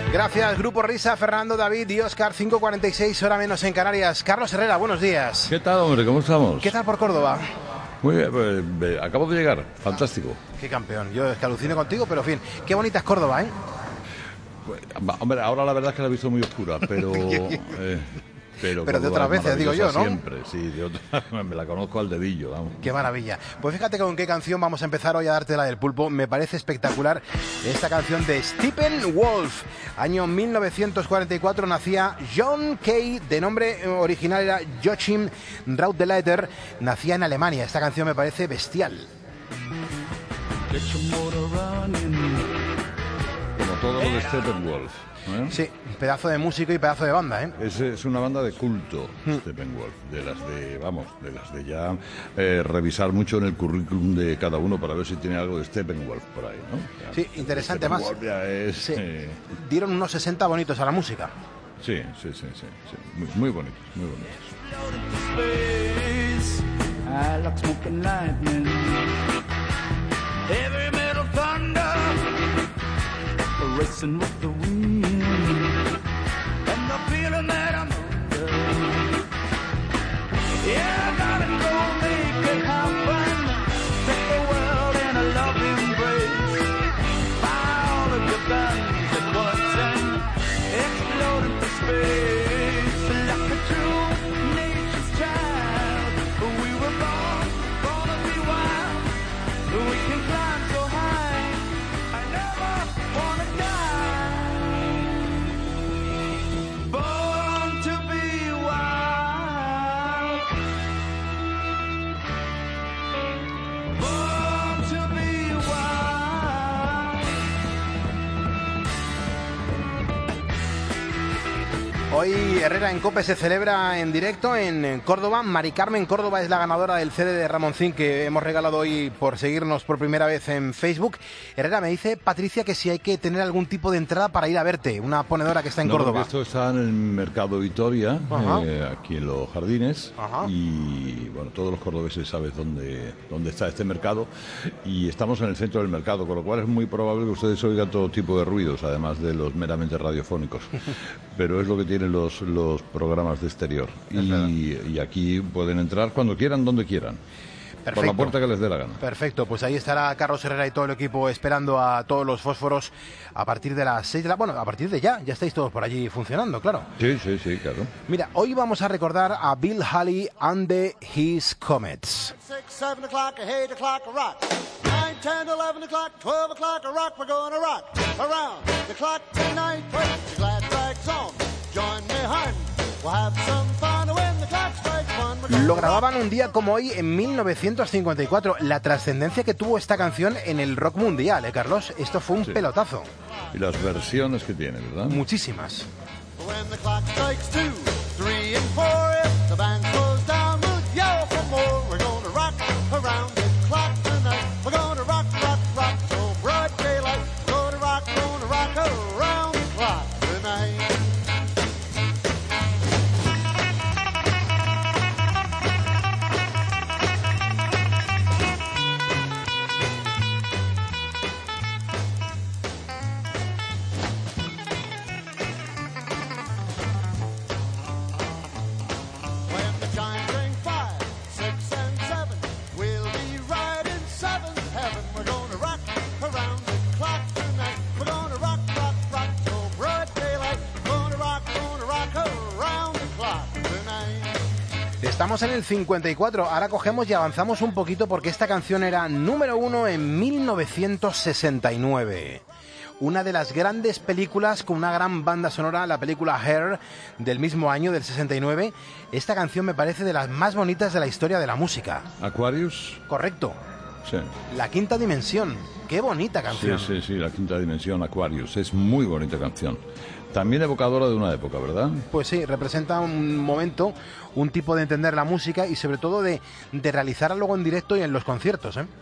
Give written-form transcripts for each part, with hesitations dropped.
Gracias, Grupo Risa, Fernando, David y Óscar. 5:46, hora menos en Canarias. Carlos Herrera, buenos días. ¿Qué tal, hombre? ¿Cómo estamos? ¿Qué tal por Córdoba? Muy bien, pues, acabo de llegar. Fantástico. Qué campeón. Yo es que alucino contigo, pero en fin. Qué bonita es Córdoba, ¿eh? Pues, hombre, ahora la verdad es que la he visto muy oscura, pero... Pero de otras veces, digo yo, ¿no? Siempre, sí, de otras, me la conozco al dedillo, vamos. Qué maravilla. Pues fíjate con qué canción vamos a empezar hoy a darte la del pulpo. Me parece espectacular esta canción de Steppenwolf. Año 1944 nacía John Kay, de nombre original era Joachim Raudeleiter, nacía en Alemania. Esta canción me parece bestial. Como todo lo de Steppenwolf. ¿Eh? Sí, pedazo de músico y pedazo de banda, ¿eh? Es una banda de culto, Steppenwolf, de las de ya revisar mucho en el currículum de cada uno para ver si tiene algo de Steppenwolf por ahí, ¿no? Ya, sí, interesante más. Sí. Dieron unos 60 bonitos a la música. Sí. Muy bonitos, muy bonitos. And the feeling that I'm under. Yeah, darling, go make it happen. Take the world in a loving embrace. Buy all of your guns and bullets and explode into space. Like a true nature's child, we were born to be wild. We can climb so high, I never wanna die. Hoy Herrera en COPE se celebra en directo en Córdoba. Mari Carmen Córdoba es la ganadora del CD de Ramoncín que hemos regalado hoy por seguirnos por primera vez en Facebook. Herrera, me dice Patricia que si hay que tener algún tipo de entrada para ir a verte, una ponedora que está en Córdoba. Esto está en el Mercado Vitoria, aquí en Los Jardines. Y bueno, todos los cordobeses saben dónde está este mercado. Y estamos en el centro del mercado, con lo cual es muy probable que ustedes oigan todo tipo de ruidos, además de los meramente radiofónicos. Pero es lo que tienen los programas de exterior. Y aquí pueden entrar cuando quieran, donde quieran. Perfecto. Por la puerta que les dé la gana. Perfecto, pues ahí estará Carlos Herrera y todo el equipo esperando a todos los fósforos a partir de las 6 de la... Bueno, a partir de ya estáis todos por allí funcionando, claro. Sí, claro. Mira, hoy vamos a recordar a Bill Haley and His Comets. 6, 7 o'clock, 8 o'clock, a rock. 9, 10, 11 o'clock, 12 o'clock, a rock. We're gonna rock around the clock tonight. Put your glad rags on. Join me, hun. We'll have some fun when the clock strikes one. Lo grababan un día como hoy en 1954. La trascendencia que tuvo esta canción en el rock mundial, Carlos. Esto fue un pelotazo. Y las versiones que tiene, ¿verdad? Muchísimas. When the clock strikes 2, 3 and 4, if the band goes down, we'll yell for more. We're gonna rock around the clock tonight. We're gonna rock, rock, rock till broad daylight. Gonna rock around the clock tonight. Estamos en el 54, ahora cogemos y avanzamos un poquito porque esta canción era número 1 en 1969. Una de las grandes películas con una gran banda sonora, la película Hair, del mismo año, del 69. Esta canción me parece de las más bonitas de la historia de la música. ¿Aquarius? Correcto. Sí. La quinta dimensión. Qué bonita canción. Sí, La quinta dimensión, Aquarius. Es muy bonita canción. También evocadora de una época, ¿verdad? Pues sí, representa un momento, un tipo de entender la música y sobre todo de realizarla luego en directo y en los conciertos, ¿eh?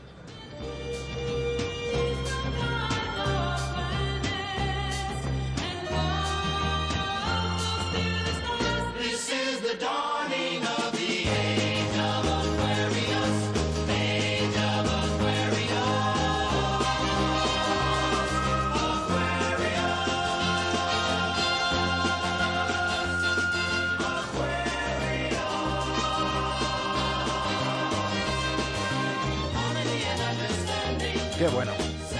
Qué bueno.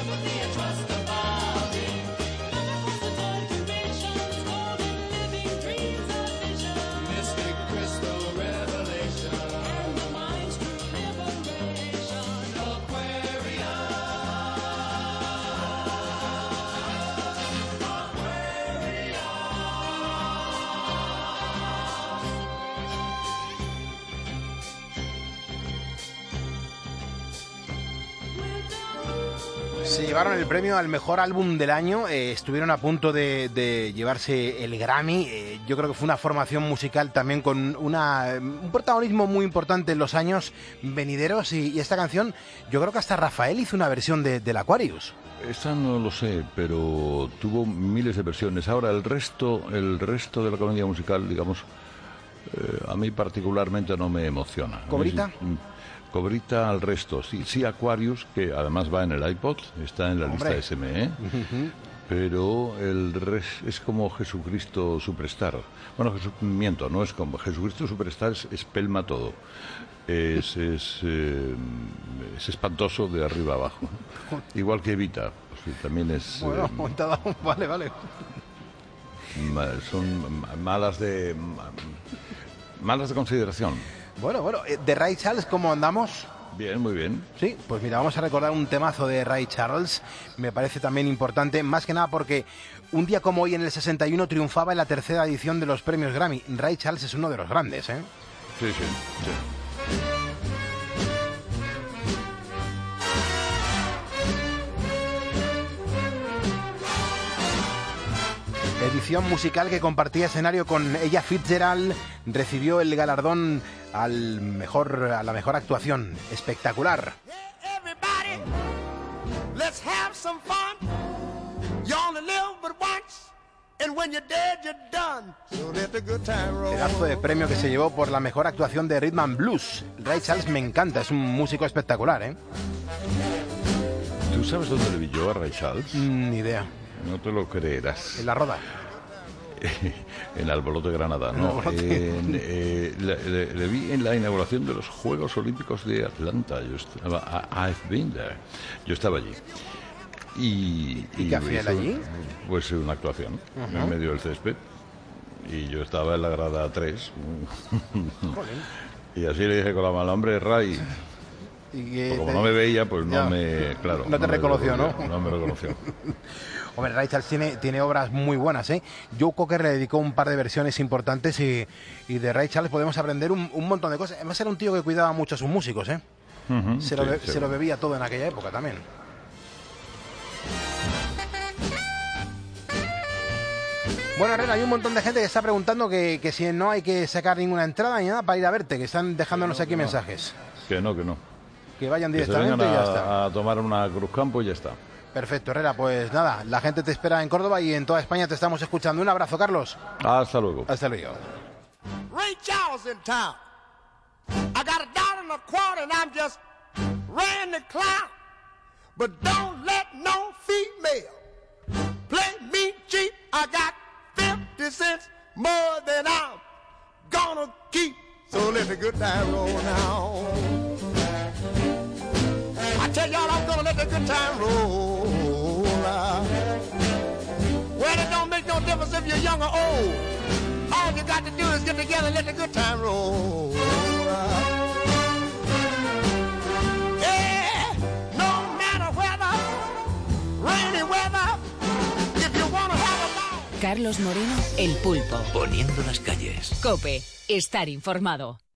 Se llevaron el premio al mejor álbum del año, estuvieron a punto de llevarse el Grammy. Yo creo que fue una formación musical también con un protagonismo muy importante en los años venideros, y esta canción, yo creo que hasta Rafael hizo una versión del Aquarius. Esa no lo sé, pero tuvo miles de versiones. Ahora el resto de la comedia musical, digamos, a mí particularmente no me emociona. ¿Cobrita? Cobrita al resto, sí Aquarius, que además va en el iPod, está en la lista SME, pero el resto es como Jesucristo Superstar. Bueno, miento, no es como Jesucristo Superstar, es pelma todo. Es espantoso de arriba abajo. Igual que Evita, pues, también es... Bueno, vale. Son malas de consideración. Bueno, de Ray Charles, ¿cómo andamos? Bien, muy bien. Sí, pues mira, vamos a recordar un temazo de Ray Charles. Me parece también importante, más que nada porque un día como hoy, en el 61, triunfaba en la tercera edición de los premios Grammy. Ray Charles es uno de los grandes, ¿eh? Sí. Edición musical que compartía escenario con Ella Fitzgerald, recibió el galardón a la mejor actuación. Espectacular. Pedazo de premio que se llevó por la mejor actuación de Rhythm and Blues. Ray Charles me encanta, es un músico espectacular, ¿eh? ¿Tú sabes dónde le vi yo a Ray Charles? Ni idea. No te lo creerás. En La Roda. En Alboroto de Granada, ¿no? Le vi en la inauguración de los Juegos Olímpicos de Atlanta. I've been there. Yo estaba allí. ¿Y qué hacía él allí? Pues una actuación en medio del césped. Y yo estaba en la grada 3. Y así le dije con la mano, hombre, Ray. Como no me veía, pues no me... Claro, no te reconoció, ¿no? No me reconoció. Hombre, Ray Charles tiene obras muy buenas, ¿eh? Joe Cocker le dedicó un par de versiones importantes y de Ray Charles podemos aprender un montón de cosas. Además era un tío que cuidaba mucho a sus músicos, ¿eh? Se lo bebía todo en aquella época también. Bueno, Herrera, hay un montón de gente que está preguntando que si no hay que sacar ninguna entrada ni nada para ir a verte, que están dejándonos aquí mensajes. Que no. Que vayan Que directamente se vengan y ya está. a tomar una Cruzcampo y ya está. Perfecto, Herrera, pues nada, la gente te espera en Córdoba y en toda España te estamos escuchando. Un abrazo, Carlos. Hasta luego. Hasta luego. Ray Charles in town. I got $1.25 and I'm just ran the clown. But don't let no female play me cheap. I got 50 cents more than I'm gonna keep. So let the good time roll now. I tell y'all I'm gonna let the good time roll out. Well, it don't make no difference if you're young or old. All you got to do is get together and let the good time roll out. Yeah, no matter weather, rainy weather, if you wanna have a ball. Carlos Moreno, El Pulpo. Poniendo las calles. COPE, estar informado.